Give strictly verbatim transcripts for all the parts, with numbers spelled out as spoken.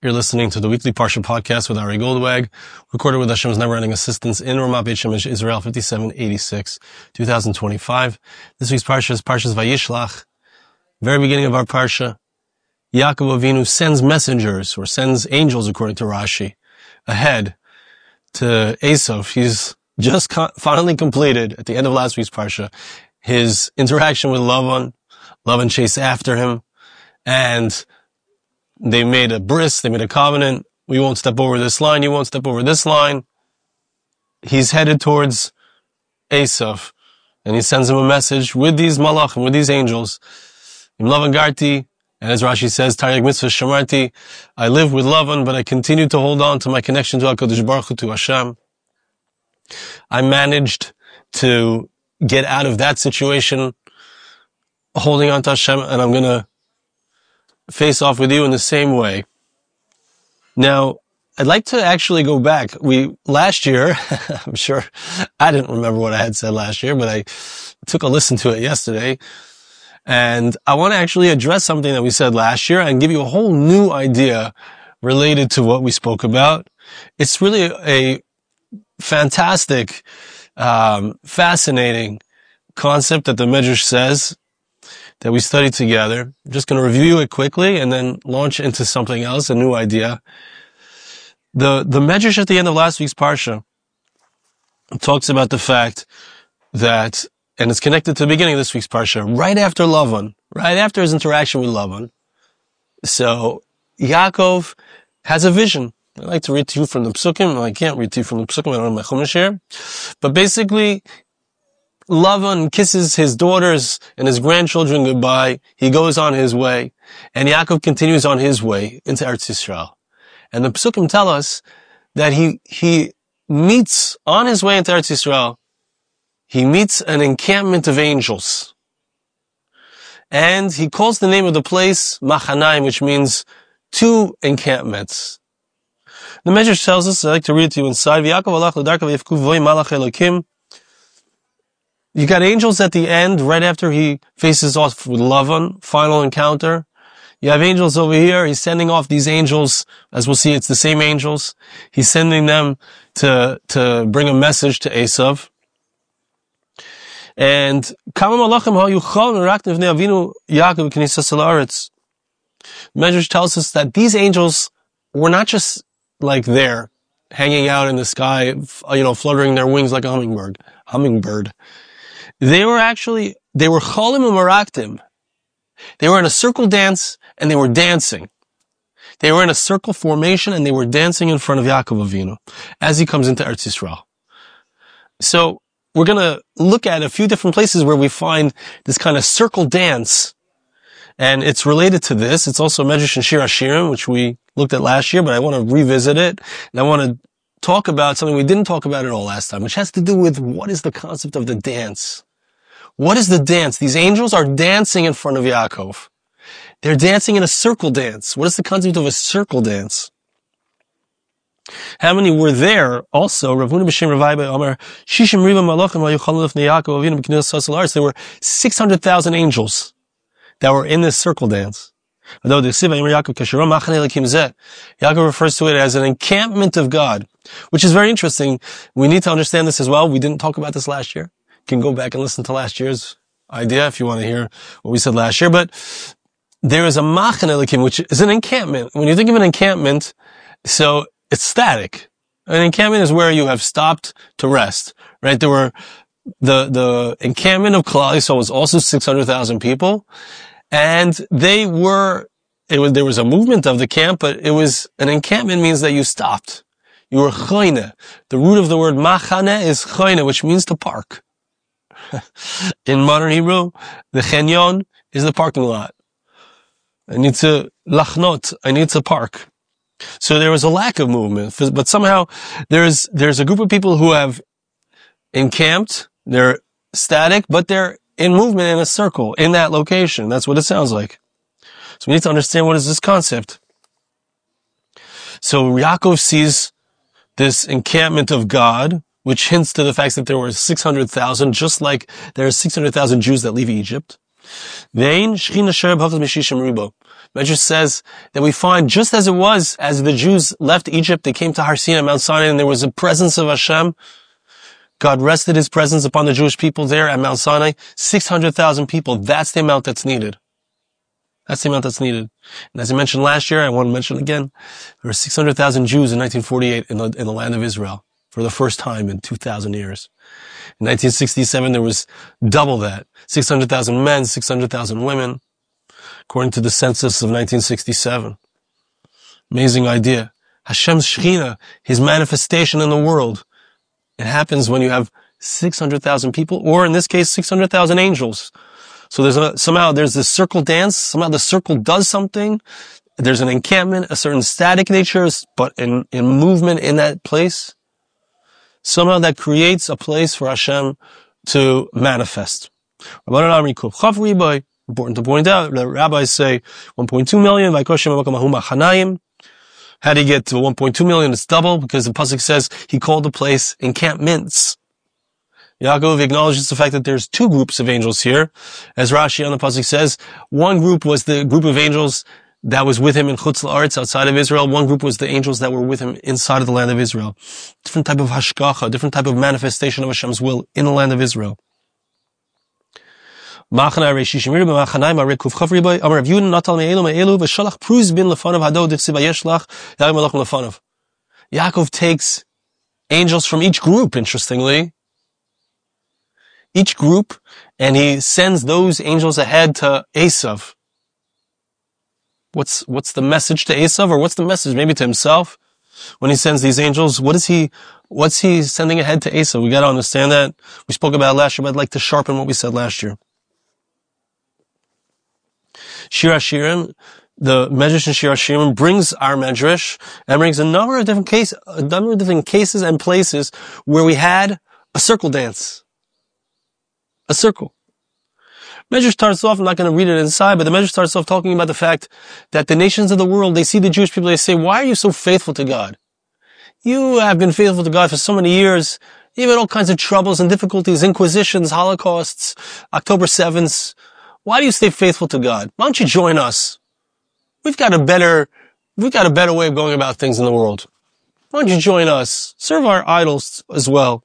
You're listening to the weekly Parsha podcast with Ari Goldwag, recorded with Hashem's never-ending assistance in Ramat Beit Shemesh, Israel, fifty-seven eighty-six, twenty twenty-five. This week's Parsha is Parshas Vayishlach. Very beginning of our Parsha, Yaakov Avinu sends messengers, or sends angels, according to Rashi, ahead to Esav. He's just co- finally completed, at the end of last week's Parsha, his interaction with Lavan. Lavan chased after him, and they made a bris, they made a covenant. We won't step over this line, you won't step over this line. He's headed towards Esav, and he sends him a message with these malachim, with these angels. Im Lavan Garti, and as Rashi says, Taryag Mitzvah Shamarti, I live with Lavan, but I continue to hold on to my connection to HaKadosh Baruch Hu, to Hashem. I managed to get out of that situation, holding on to Hashem, and I'm gonna face off with you in the same way. Now, I'd like to actually go back. We, last year, I'm sure I didn't remember what I had said last year, but I took a listen to it yesterday. And I want to actually address something that we said last year and give you a whole new idea related to what we spoke about. It's really a fantastic, um, fascinating concept that the Medrash says that we studied together. I'm just going to review it quickly and then launch into something else, a new idea. The, the Medrash at the end of last week's Parsha talks about the fact that, and it's connected to the beginning of this week's Parsha, right after Lavan, right after his interaction with Lavan. So, Yaakov has a vision. I like to read to you from the Psukim. I can't read to you from the Psukim. I don't have my Chumash here. But basically, Lavan kisses his daughters and his grandchildren goodbye. He goes on his way, and Yaakov continues on his way into Eretz Yisrael. And the Psukim tell us that he he meets, on his way into Eretz Yisrael, he meets an encampment of angels. And he calls the name of the place Machanaim, which means two encampments. The Medrash tells us, I like to read it to you inside, Yaakov alach l'darkav yifkuv voy malach Elokim. You got angels at the end, right after he faces off with Lavan, final encounter. You have angels over here. He's sending off these angels. As we'll see, it's the same angels. He's sending them to, to bring a message to Esav. And Kama Malachim ha'yuchal meraktiv v'nei Avinu Yaakov k'nisas ha'aretz. Medrash tells us that these angels were not just like there, hanging out in the sky, you know, fluttering their wings like a hummingbird. Hummingbird. They were actually, they were cholim u'maraktim. They were in a circle dance, and they were dancing. They were in a circle formation, and they were dancing in front of Yaakov Avinu as he comes into Eretz Yisrael. So, we're gonna look at a few different places where we find this kind of circle dance, and it's related to this. It's also Medrash and Shir Hashirim, which we looked at last year, but I want to revisit it, and I want to talk about something we didn't talk about at all last time, which has to do with what is the concept of the dance. What is the dance? These angels are dancing in front of Yaakov. They're dancing in a circle dance. What is the concept of a circle dance? How many were there? Also, Rav Huna b'Shem Ravai b'Omer, Shishim Riva Malachim ha'yuchalu l'fnei Yaakov Avinu b'knesas ha'aretz. There were six hundred thousand angels that were in this circle dance. Yaakov refers to it as an encampment of God, which is very interesting. We need to understand this as well. We didn't talk about this last year. You can go back and listen to last year's idea if you want to hear what we said last year. But there is a Machane Elokim, which is an encampment. When you think of an encampment, so it's static. An encampment is where you have stopped to rest, right? There were, the, the encampment of Klal Yisrael was also six hundred thousand people. And they were, it was, there was a movement of the camp, but it was, an encampment means that you stopped. You were choyne. The root of the word machane is choyne, which means to park. In modern Hebrew, the chenyon is the parking lot. I need to lachnot. I need to park. So there was a lack of movement, but somehow there's, there's a group of people who have encamped. They're static, but they're in movement in a circle in that location. That's what it sounds like. So we need to understand what is this concept. So Yaakov sees this encampment of God, which hints to the fact that there were six hundred thousand, just like there are six hundred thousand Jews that leave Egypt. Medrash says that we find just as it was, as the Jews left Egypt, they came to Har Sinai, Mount Sinai, and there was a presence of Hashem. God rested His presence upon the Jewish people there at Mount Sinai. six hundred thousand people. That's the amount that's needed. That's the amount that's needed. And as I mentioned last year, I want to mention again, there were six hundred thousand Jews in nineteen forty-eight in the, in the land of Israel for the first time in two thousand years. In nineteen sixty-seven, there was double that. six hundred thousand men, six hundred thousand women, according to the census of nineteen sixty-seven. Amazing idea. Hashem's Shekhinah, His manifestation in the world. It happens when you have six hundred thousand people, or in this case, six hundred thousand angels. So there's a, somehow there's this circle dance, somehow the circle does something. There's an encampment, a certain static nature, but in, in movement in that place. Somehow that creates a place for Hashem to manifest. Important to point out, the rabbis say one point two million. How do you get to one point two million? It's double, because the pasuk says he called the place encampments. Yaakov acknowledges the fact that there's two groups of angels here. As Rashi on the pasuk says, one group was the group of angels that was with him in Chutz La'aretz, outside of Israel. One group was the angels that were with him inside of the land of Israel. Different type of hashgacha, different type of manifestation of Hashem's will in the land of Israel. Yaakov takes angels from each group, interestingly. Each group, and he sends those angels ahead to Esav. What's, what's the message to Esav, or what's the message maybe to himself? When he sends these angels, what is he, what's he sending ahead to Esav? We gotta understand that. We spoke about it last year, but I'd like to sharpen what we said last year. Shir HaShirim, the Medrash in Shir HaShirim brings our Medrash and brings a number of different cases, a number of different cases and places where we had a circle dance. A circle. Medrash starts off, I'm not going to read it inside, but the Medrash starts off talking about the fact that the nations of the world, they see the Jewish people, they say, why are you so faithful to God? You have been faithful to God for so many years. You've had all kinds of troubles and difficulties, inquisitions, holocausts, October sevenths. Why do you stay faithful to God? Why don't you join us? We've got a better, we've got a better way of going about things in the world. Why don't you join us? Serve our idols as well.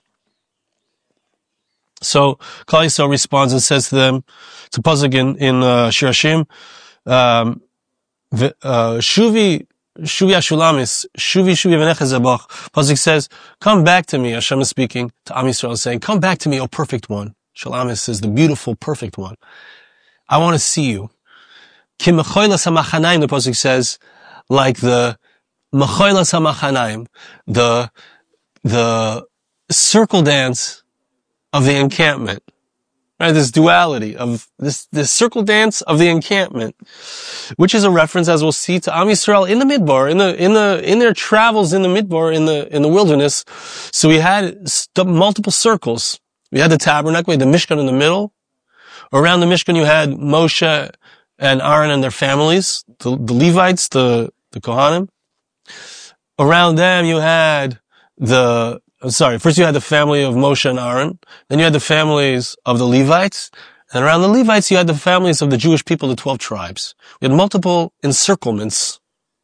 So, Klal Yisrael responds and says to them, it's a pasuk in, in, uh, Shir HaShirim, um, uh, Shuvi, Shuvi Ashulamis, Shuvi Shuvi V'necha Zabach. Pasuk says, come back to me. Hashem is speaking to Am Yisrael, saying, come back to me, O perfect one. Shalamis is the beautiful, perfect one. I want to see you. Ki mechoilas hamachanaim, the pasuk says, like the mechoilas hamachanaim, the, the circle dance of the encampment. Right, this duality of this, this circle dance of the encampment, which is a reference, as we'll see, to Am Yisrael in the Midbar, in the, in the, in their travels in the Midbar, in the, in the wilderness. So we had st- multiple circles. We had the tabernacle, we had the Mishkan in the middle. Around the Mishkan you had Moshe and Aaron and their families, the, the Levites, the, the Kohanim. Around them you had the, sorry, first you had the family of Moshe and Aaron, then you had the families of the Levites, and around the Levites you had the families of the Jewish people, the twelve tribes. We had multiple encirclements.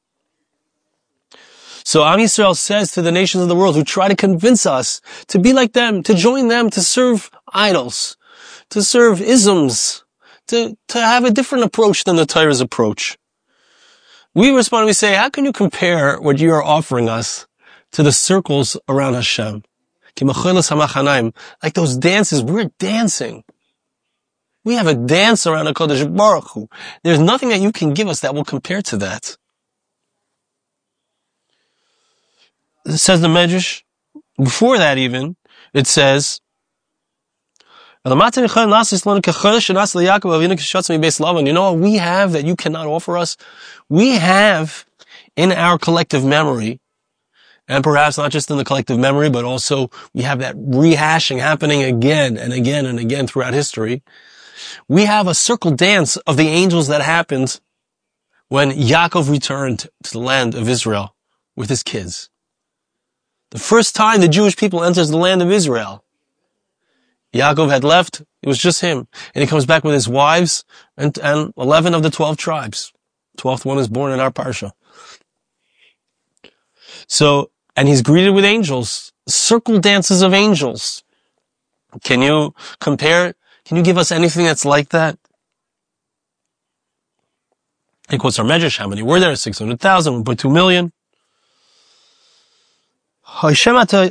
So Am Yisrael says to the nations of the world who try to convince us to be like them, to join them, to serve idols, to serve isms, to, to have a different approach than the Torah's approach. We respond, we say, how can you compare what you are offering us to the circles around Hashem? Like those dances, we're dancing. We have a dance around HaKadosh Baruch Hu. There's nothing that you can give us that will compare to that. It says the Medrash, before that even, it says, you know what we have that you cannot offer us? We have in our collective memory, and perhaps not just in the collective memory, but also we have that rehashing happening again and again and again throughout history. We have a circle dance of the angels that happened when Yaakov returned to the land of Israel with his kids. The first time the Jewish people enters the land of Israel Yaakov had left, it was just him. And he comes back with his wives and, and eleven of the twelve tribes. Twelfth one is born in our parsha. So, and he's greeted with angels. Circle dances of angels. Can you compare, can you give us anything that's like that? He quotes our Medrash, how many were there? six hundred thousand, one point two million. There's another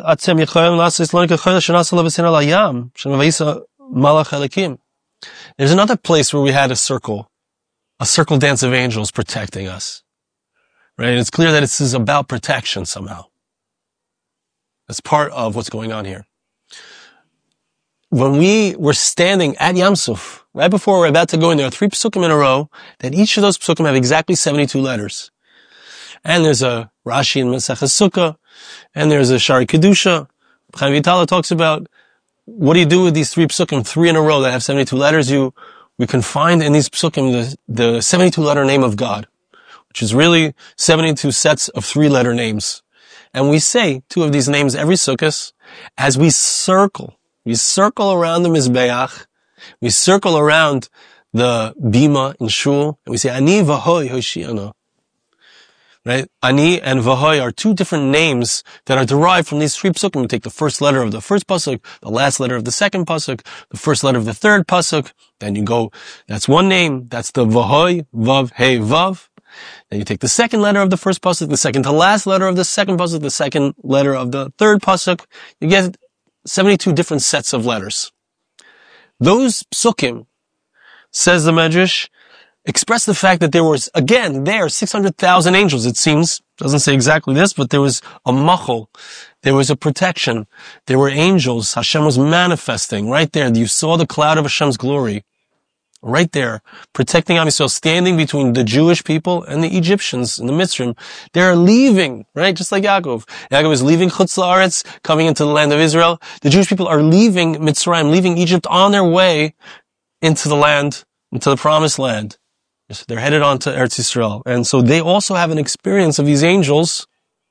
place where we had a circle, a circle dance of angels protecting us. Right? And it's clear that this is about protection somehow. That's part of what's going on here. When we were standing at Yam Suf, right before we're about to go in, there are three psukim in a row, that each of those psukim have exactly seventy-two letters. And there's a Rashi in Maseches Sukkah, and there's a Shari Kedusha. Chaim Vitala talks about, what do you do with these three psukim, three in a row that have seventy-two letters? You, we can find in these psukim the, the seventy-two letter name of God, which is really seventy-two sets of three letter names. And we say two of these names every Sukkot as we circle. We circle around the Mizbeach. We circle around the Bima in Shul. And we say, Ani v'hoi hoshiana. Right? Ani and v'hoi are two different names that are derived from these three psukim. We take the first letter of the first pasuk, the last letter of the second pasuk, the first letter of the third pasuk. Then you go, that's one name. That's the v'hoi, vav, hey, vav. Then you take the second letter of the first pasuk, the second to last letter of the second pasuk, the second letter of the third pasuk. You get seventy-two different sets of letters. Those psukim, says the Medrash, express the fact that there was, again, there, six hundred thousand angels, it seems. Doesn't say exactly this, but there was a machol. There was a protection. There were angels. Hashem was manifesting right there. You saw the cloud of Hashem's glory. Right there, protecting Am Yisrael, standing between the Jewish people and the Egyptians in the Mitzrayim. They're leaving, right? Just like Yaakov. Yaakov is leaving Chutz La'aretz, coming into the land of Israel. The Jewish people are leaving Mitzrayim, leaving Egypt on their way into the land, into the promised land. They're headed on to Eretz Yisrael. And so they also have an experience of these angels,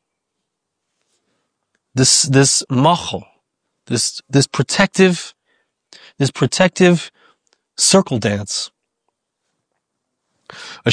this, this machal, this, this protective, this protective circle dance. The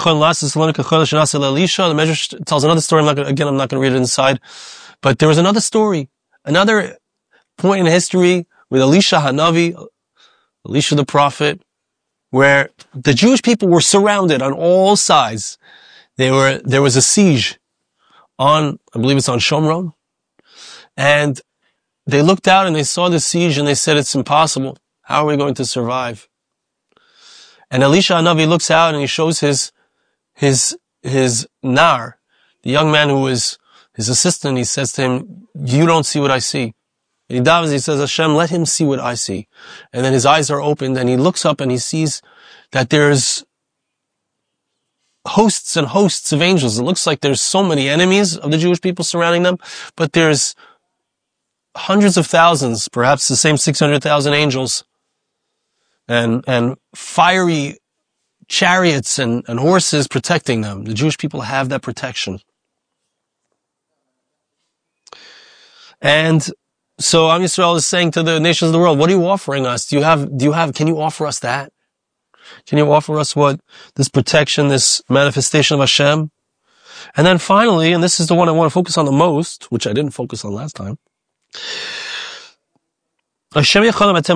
Medrash tells another story. I'm not gonna, again, I'm not going to read it inside. But there was another story, another point in history with Elisha Hanavi, Elisha the prophet, where the Jewish people were surrounded on all sides. They were, there was a siege on, I believe it's on Shomron. And they looked out and they saw the siege and they said, it's impossible. How are we going to survive? And Elisha Hanavi looks out and he shows his, his, his nar, the young man who is his assistant. He says to him, you don't see what I see. And he davens, he says, Hashem, let him see what I see. And then his eyes are opened and he looks up and he sees that there's hosts and hosts of angels. It looks like there's so many enemies of the Jewish people surrounding them, but there's hundreds of thousands, perhaps the same six hundred thousand angels, and, and fiery chariots and, and horses protecting them. The Jewish people have that protection. And so Am Yisrael is saying to the nations of the world, what are you offering us? Do you have, do you have, can you offer us that? Can you offer us what? This protection, this manifestation of Hashem? And then finally, and this is the one I want to focus on the most, which I didn't focus on last time. There's a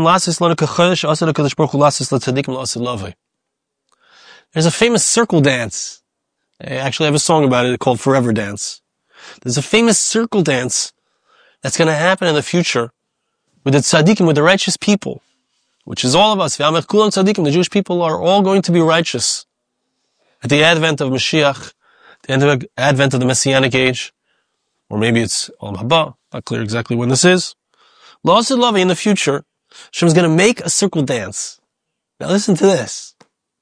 famous circle dance. I actually have a song about it called Forever Dance. There's a famous circle dance that's going to happen in the future with the tzaddikim, with the righteous people, which is all of us. The Jewish people are all going to be righteous at the advent of Mashiach, the advent of the Messianic age, or maybe it's Olam Haba, not clear exactly when this is. La'asid Lavi, in the future, Hashem is going to make a circle dance. Now listen to this.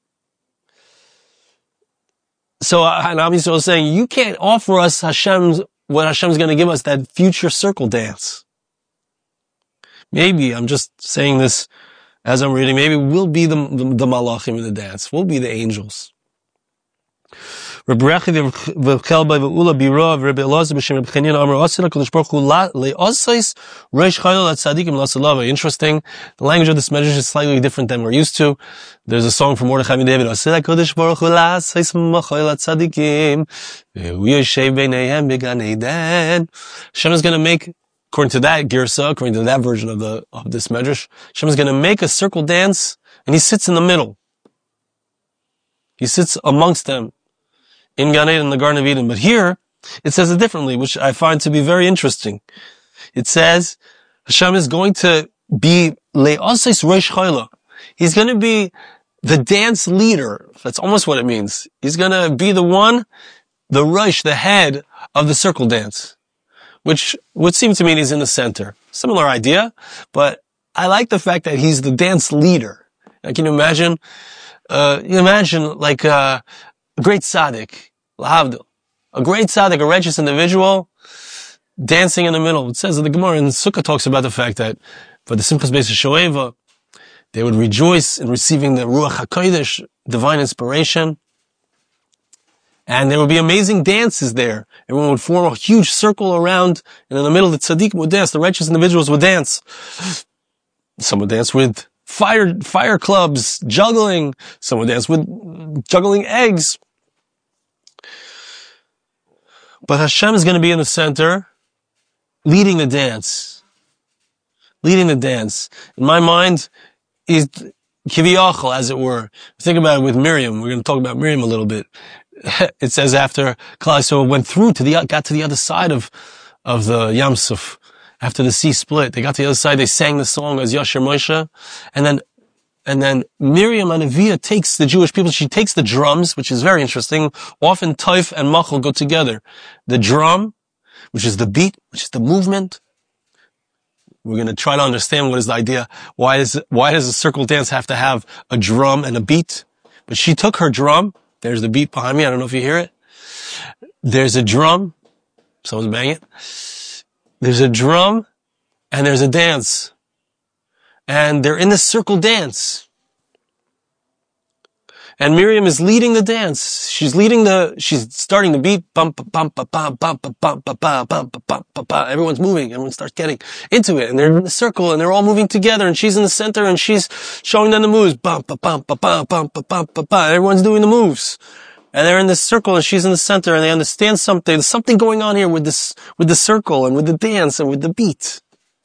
So, and Am Yisrael is saying, you can't offer us Hashem's, what Hashem's going to give us, that future circle dance. Maybe, I'm just saying this as I'm reading, maybe we'll be the, the, the malachim in the dance. We'll be the angels. Rabbi Rechi v'Chelbai v'Ula Bira v'Rebbe Elazar b'Shem Reb Chanina Amar Asir HaKadosh Baruch Hu le'osais reish chayil at tzadikim l'asalav. Interesting. The language of this measure is slightly different than we're used to. There's a song from Mordechai ben David. Asir HaKadosh Baruch Hu le'osais machayil at tzadikim v'Hu yoshev b'neihem b'gan Eden. Hashem is going to make, according to that girsa, according to that version of the of this medrash, Hashem is going to make a circle dance, and He sits in the middle. He sits amongst them in Gan Eden, in the Garden of Eden. But here, it says it differently, which I find to be very interesting. It says, Hashem is going to be le'asis reish chayla. He's going to be the dance leader. That's almost what it means. He's going to be the one, the reish, the head of the circle dance, which would seem to mean he's in the center. Similar idea, but I like the fact that he's the dance leader. Now, can you imagine? Uh, you imagine like uh, a great tzaddik, lahavdil, a great tzaddik, a righteous individual, dancing in the middle. It says that the Gemara in Sukkah talks about the fact that for the Simchas Beis Shoeva, they would rejoice in receiving the Ruach HaKodesh, divine inspiration, and there would be amazing dances there. Everyone would form a huge circle around, and in the middle the tzaddikim would dance, the righteous individuals would dance. Some would dance with Fire, fire clubs, juggling. Some would dance with juggling eggs. But Hashem is going to be in the center, leading the dance. Leading the dance. In my mind, is kiviyachol, as it were. Think about it with Miriam. We're going to talk about Miriam a little bit. It says after Klal Yisrael went through to the, got to the other side of, of the Yam Suf. After the sea split, they got to the other side, they sang the song as Yasher Moshe, and then, and then Miriam Anavia takes the Jewish people, she takes the drums, which is very interesting. Often Taif and Machal go together. The drum, which is the beat, which is the movement. We're going to try to understand what is the idea. Why is, why does a circle dance have to have a drum and a beat? But she took her drum. There's the beat behind me. I don't know if you hear it. There's a drum. Someone's banging it. There's a drum, and there's a dance. And they're in the circle dance. And Miriam is leading the dance. She's leading the, she's starting the beat. Bum, bum, bum, bum, bum, bum, bum, bum, bum, bum, bum, bum. Everyone's moving. Everyone starts getting into it. And they're in the circle, and they're all moving together. And she's in the center, and she's showing them the moves. Bum, bum, bum, bum, bum, bum, bum, bum, bum. Everyone's doing the moves. And they're in this circle, and she's in the center, and they understand something. There's something going on here with this, with the circle, and with the dance, and with the beat.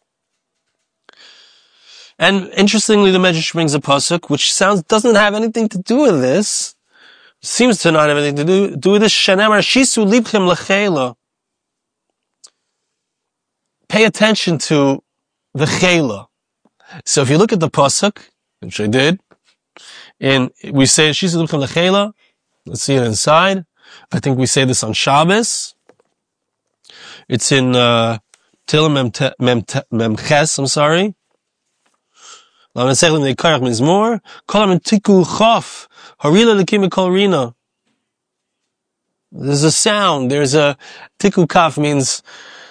And interestingly, the Medrash brings a pasuk, which sounds, doesn't have anything to do with this. Seems to not have anything to do, do with this. Shenemar shisu libchem lechela. Pay attention to the chela. So if you look at the pasuk, which I did, and we say shisu libchem lechela, let's see it inside. I think we say this on Shabbos. It's in, uh, Tehillim Mem, Mem, Mem Ches, I'm sorry. There's a sound, there's a, tiku kaf means,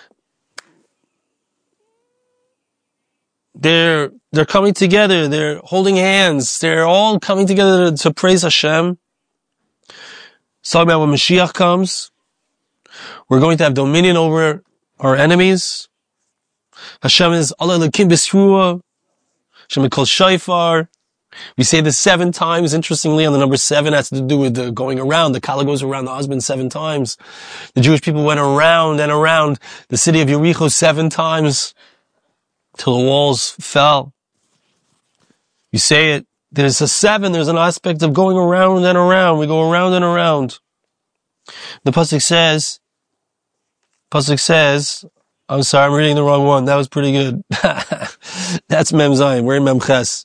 they're, they're coming together, they're holding hands, they're all coming together to, to praise Hashem. It's talking about when Mashiach comes. We're going to have dominion over our enemies. Hashem is Allah Elokim B'Sruah. Hashem is called Shofar. We say this seven times. Interestingly, on the number seven has to do with the going around. The Kala goes around the husband seven times. The Jewish people went around and around the city of Yericho seven times till the walls fell. You say it. There's a seven, there's an aspect of going around and around. We go around and around. The pasuk says, pasuk says, I'm sorry, I'm reading the wrong one. That was pretty good. That's Mem Zayin. We're in Mem Ches.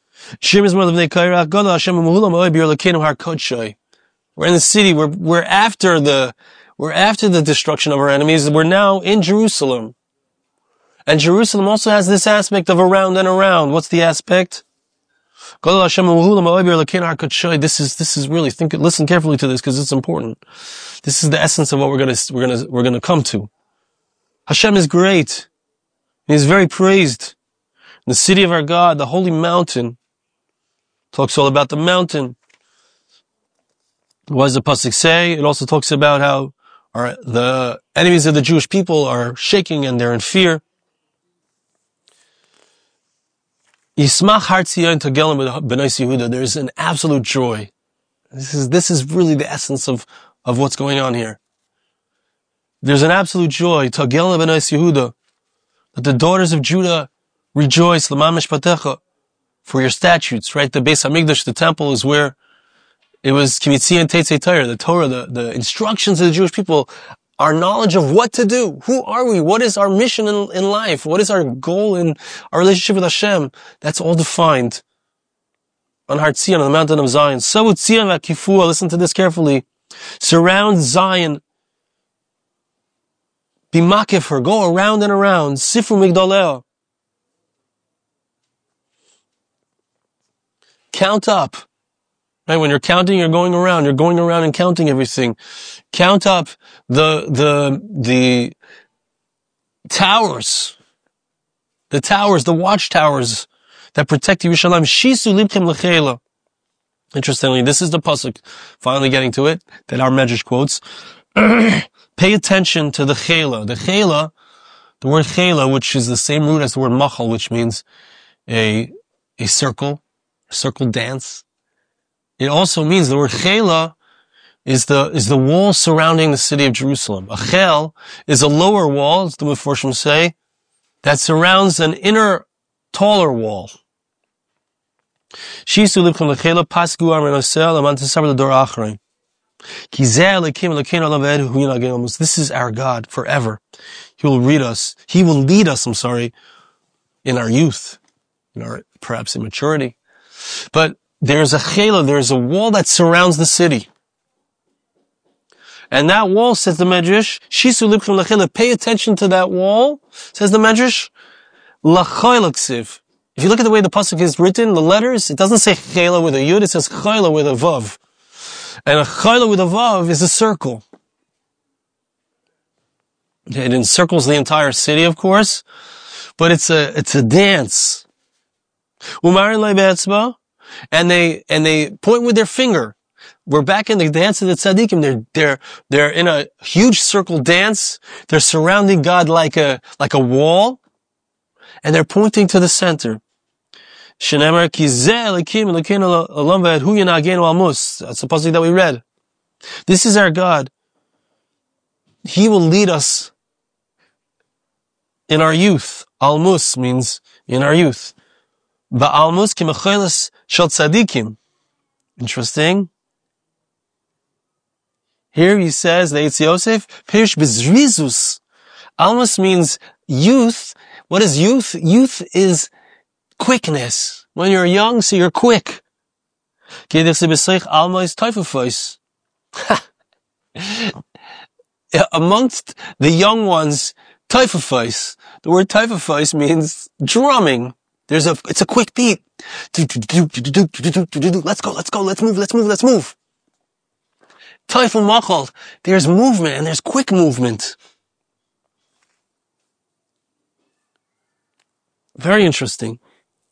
We're in the city. We're, we're after the, we're after the destruction of our enemies. We're now in Jerusalem. And Jerusalem also has this aspect of around and around. What's the aspect? This is, this is really, think, listen carefully to this because it's important. This is the essence of what we're gonna, we're gonna, we're gonna come to. Hashem is great. He is very praised. The city of our God, the holy mountain, talks all about the mountain. What does the pasuk say? It also talks about how our, the enemies of the Jewish people are shaking and they're in fear. Yismach har Tzion togelim b'nais Yehuda. There's an absolute joy. This is, this is really the essence of, of what's going on here. There's an absolute joy. Togelim b'nais Yehuda. That the daughters of Judah rejoice. L'man mishpatecha. For your statutes, right? The Beis Hamikdash, the temple, is where it was Kimitzi and Teitzei Torah, the Torah, the, the instructions of the Jewish people, our knowledge of what to do. Who are we? What is our mission in, in life? What is our goal in our relationship with Hashem? That's all defined on Har Tzion, on the mountain of Zion. So Tzion v'Kifua, listen to this carefully. Surround Zion. Be makif her, go around and around. Sifru Migdaleo. Count up. Right? When you're counting, you're going around. You're going around and counting everything. Count up the, the, the towers. The towers, the watchtowers that protect Yerushalayim. Shisu libchem l'cheila. Interestingly, this is the pasuk, finally getting to it, that our Medrash quotes. Pay attention to the chela. The chela, the word chela, which is the same root as the word machal, which means a, a circle, a circle dance. It also means the word chela is the, is the wall surrounding the city of Jerusalem. A chel is a lower wall, as the Meforshim say, that surrounds an inner, taller wall. Shisu libchem lechela pasgu ar menosel aman tesaber l'dor ha'achrein. Ki zeh lekim lekein olam v'ed hu yinagin amos. This is our God forever. He will lead us. He will lead us, I'm sorry, in our youth, in our perhaps immaturity. But there's a chela, there's a wall that surrounds the city. And that wall, says the Medrash, Shisu libchem lechela, pay attention to that wall, says the Medrash, l'chayla ksiv. If you look at the way the pasuk is written, the letters, it doesn't say chela with a yud, it says chayla with a vav. And a chayla with a vav is a circle. It encircles the entire city, of course, but it's a, it's a dance. Umarin lei be'etzba, and they, and they point with their finger. We're back in the dance of the tzaddikim. They're, they're, they're in a huge circle dance. They're surrounding God like a, like a wall. And they're pointing to the center. Shenemar ki zeh elikim elokeinu olam v'ed hu yinagenu almus. That's the pasuk that we read. This is our God. He will lead us in our youth. Almus means in our youth. Ba'almus ki mecheles shel tzaddikim. Interesting. Here he says, the Eitz Yosef, Pirish bezrizus. Almus means youth. What is youth? Youth is quickness. When you're young, so you're quick. Amongst the young ones, taifafais. The word taifafais means drumming. There's a, it's a quick beat. Let's go, let's go, let's move, let's move, let's move. Taiful machal. There's movement and there's quick movement. Very interesting.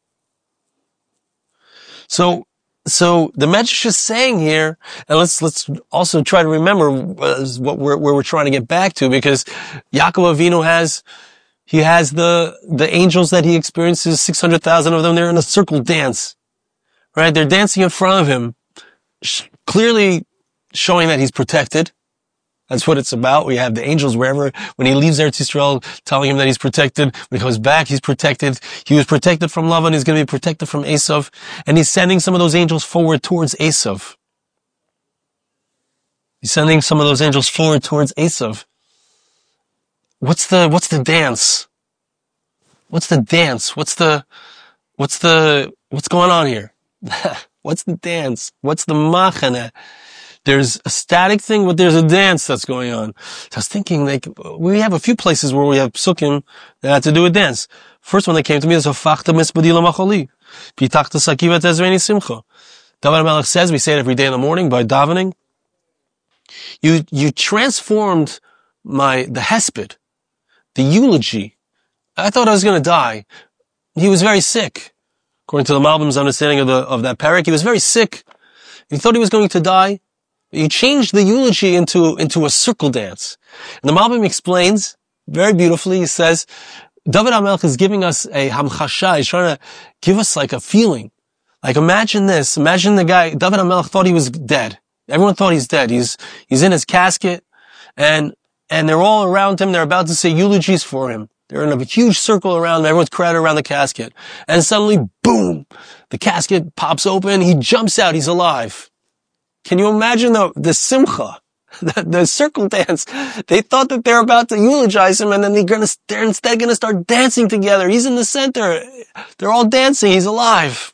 So, so the Medrash is saying here, and let's, let's also try to remember what we're, where we're trying to get back to, because Yaakov Avinu has, he has the, the angels that he experiences, six hundred thousand of them, they're in a circle dance. Right? They're dancing in front of him, clearly showing that he's protected. That's what it's about. We have the angels wherever, when he leaves Eretz Yisrael, telling him that he's protected. When he comes back, he's protected. He was protected from Lavan, he's going to be protected from Esav. And he's sending some of those angels forward towards Esav. He's sending some of those angels forward towards Esav. What's the, what's the dance? What's the dance? What's the, what's the, what's going on here? What's the dance? What's the machane? There's a static thing, but there's a dance that's going on. So I was thinking, like, we have a few places where we have psukim that have to do with dance. First one that came to me is Hafachta Misbadila Machali. Pitachta Sakiva Tezreini Simcha. David HaMelech says, we say it every day in the morning by davening. You, you transformed my, the hesped, the eulogy. I thought I was going to die. He was very sick. According to the Malbim's understanding of the, of that parak, he was very sick. He thought he was going to die. You changed the eulogy into, into a circle dance. And the Malbim explains very beautifully. He says, David HaMelech is giving us a hamchasha. He's trying to give us like a feeling. Like imagine this. Imagine the guy, David HaMelech thought he was dead. Everyone thought he's dead. He's, he's in his casket and, and they're all around him. They're about to say eulogies for him. They're in a huge circle around him. Everyone's crowded around the casket. And suddenly, boom, the casket pops open. He jumps out. He's alive. Can you imagine the, the simcha, the, the circle dance? They thought that they're about to eulogize him and then they're gonna, they're instead gonna start dancing together. He's in the center. They're all dancing. He's alive.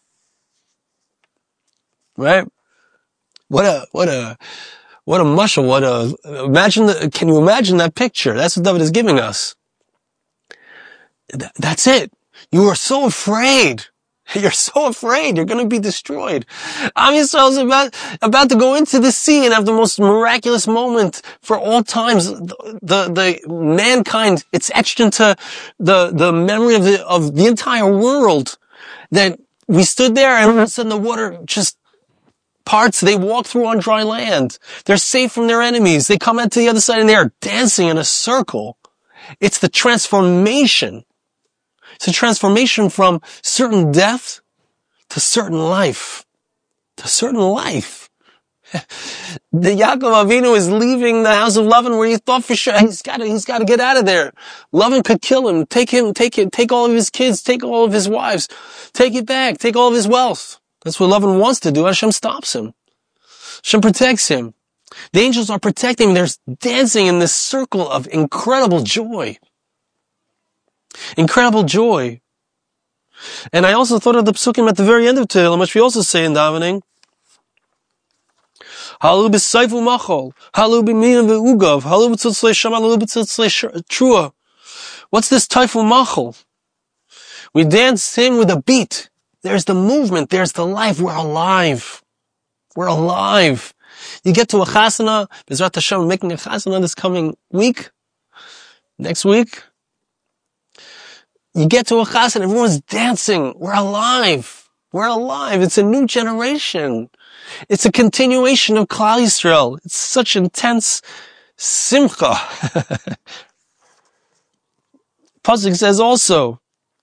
Right? What a, what a, what a mushal. What a, imagine the, can you imagine that picture? That's what David is giving us. Th- that's it. You are so afraid. You're so afraid. You're going to be destroyed. Am Yisrael is about, about to go into the sea and have the most miraculous moment for all times. The, the, the mankind, it's etched into the, the memory of the, of the entire world that we stood there and all of a sudden the water just parts. They walk through on dry land. They're safe from their enemies. They come out to the other side and they are dancing in a circle. It's the transformation. It's a transformation from certain death to certain life. To certain life. The Yaakov Avinu is leaving the house of Lavan where he thought for sure he's got to, he's got to get out of there. Lavan could kill him, take him, take it, take all of his kids, take all of his wives, take it back, take all of his wealth. That's what Lavan wants to do. Hashem stops him. Hashem protects him. The angels are protecting him. They're dancing in this circle of incredible joy. Incredible joy. And I also thought of the psukim at the very end of Tehillim, which we also say in davening. Halu b'sayfu machol, halu b'minim v'ugav, halu b'tzutzlei shama, halu b'tzutzlei trua. What's this taifu machol? We dance in with a beat. There's the movement. There's the life. We're alive. We're alive. You get to a chasana, B'ezrat Hashem, making a chasana this coming week, next week. You get to a chasana, everyone's dancing. We're alive. We're alive. It's a new generation. It's a continuation of Klal Yisrael. It's such intense simcha. Pasuk says also,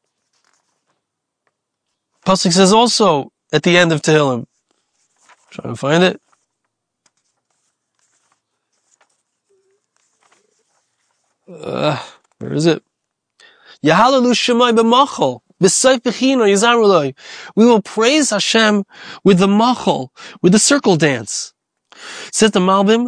Pasuk says also at the end of Tehillim, trying to find it. Uh, where is it? Yahalalu Shemai b'machol, b'sayf b'chino yizaruloi. We will praise Hashem with the machol, with the circle dance. Says the Malbim,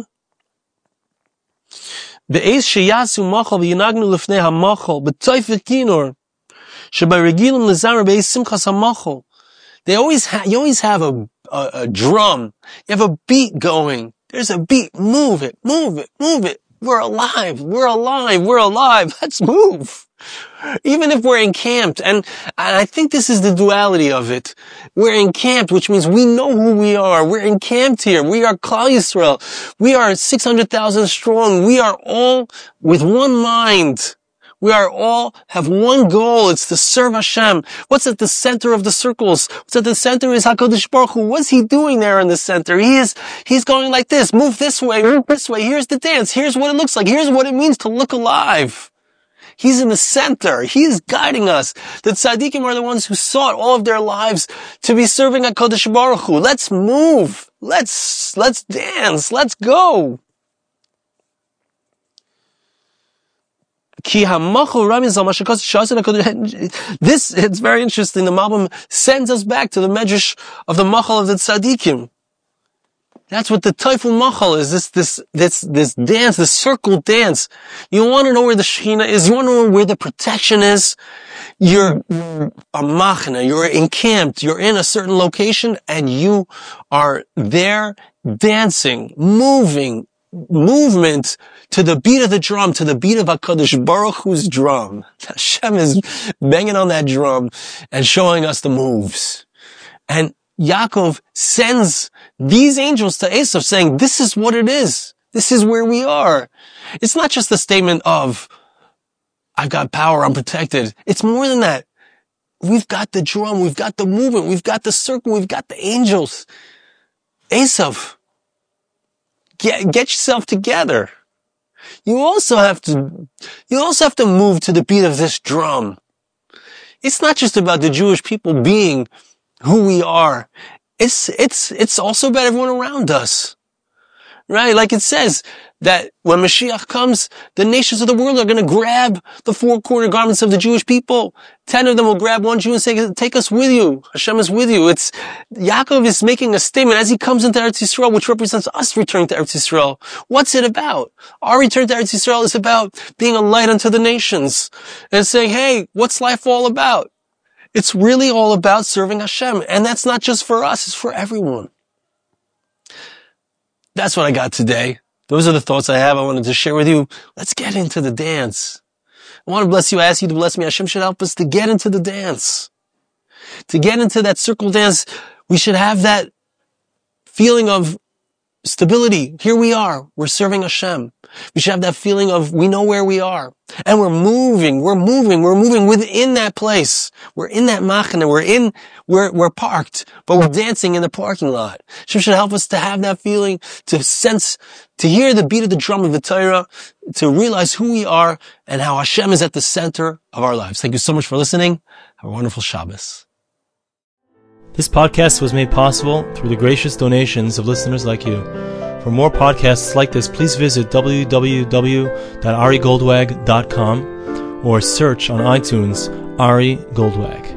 Be'ez sheyasu machol v'yinagnu lefnei ha-machol, b'toyf v'kinor, shebay regilim l'zara be'ez simchas ha-machol. They always ha- you always have a, a, a drum. You have a beat going. There's a beat. Move it, move it, move it. We're alive. We're alive. We're alive. Let's move. Even if we're encamped, and, and I think this is the duality of it. We're encamped, which means we know who we are. We're encamped here. We are Klal Yisrael. We are six hundred thousand strong. We are all with one mind. We are all have one goal. It's to serve Hashem. What's at the center of the circles? What's at the center is HaKadosh Baruch Hu. What's he doing there in the center? He is, he's going like this. Move this way, move this way. Here's the dance. Here's what it looks like. Here's what it means to look alive. He's in the center. He's guiding us. The tzaddikim are the ones who sought all of their lives to be serving HaKadosh Baruch Hu. Let's move. Let's, let's dance. Let's go. This, it's very interesting. The Malbim sends us back to the medrash of the machal of the tzaddikim. That's what the Taiful Machal is, this, this, this, this dance, this circle dance. You want to know where the Shekhinah is, you want to know where the protection is. You're a machna, you're encamped, you're in a certain location, and you are there dancing, moving, movement to the beat of the drum, to the beat of HaKadosh Baruch Hu's drum. Hashem is banging on that drum and showing us the moves. And Yaakov sends these angels to Esav saying, this is what it is. This is where we are. It's not just the statement of, I've got power, I'm protected. It's more than that. We've got the drum, we've got the movement, we've got the circle, we've got the angels. Esav, get, get yourself together. You also have to, you also have to move to the beat of this drum. It's not just about the Jewish people being who we are. It's, it's, it's also about everyone around us. Right? Like it says that when Mashiach comes, the nations of the world are going to grab the four corner garments of the Jewish people. Ten of them will grab one Jew and say, take us with you. Hashem is with you. It's, Yaakov is making a statement as he comes into Eretz Yisrael, which represents us returning to Eretz Yisrael. What's it about? Our return to Eretz Yisrael is about being a light unto the nations and saying, hey, what's life all about? It's really all about serving Hashem. And that's not just for us, it's for everyone. That's what I got today. Those are the thoughts I have I wanted to share with you. Let's get into the dance. I want to bless you. I ask you to bless me. Hashem should help us to get into the dance. To get into that circle dance, we should have that feeling of stability. Here we are. We're serving Hashem. We should have that feeling of we know where we are. And we're moving. We're moving. We're moving within that place. We're in that machane. We're in, we're, we're parked, but we're dancing in the parking lot. Hashem should help us to have that feeling, to sense, to hear the beat of the drum of the Torah, to realize who we are and how Hashem is at the center of our lives. Thank you so much for listening. Have a wonderful Shabbos. This podcast was made possible through the gracious donations of listeners like you. For more podcasts like this, please visit w w w dot ari goldwag dot com or search on iTunes Ari Goldwag.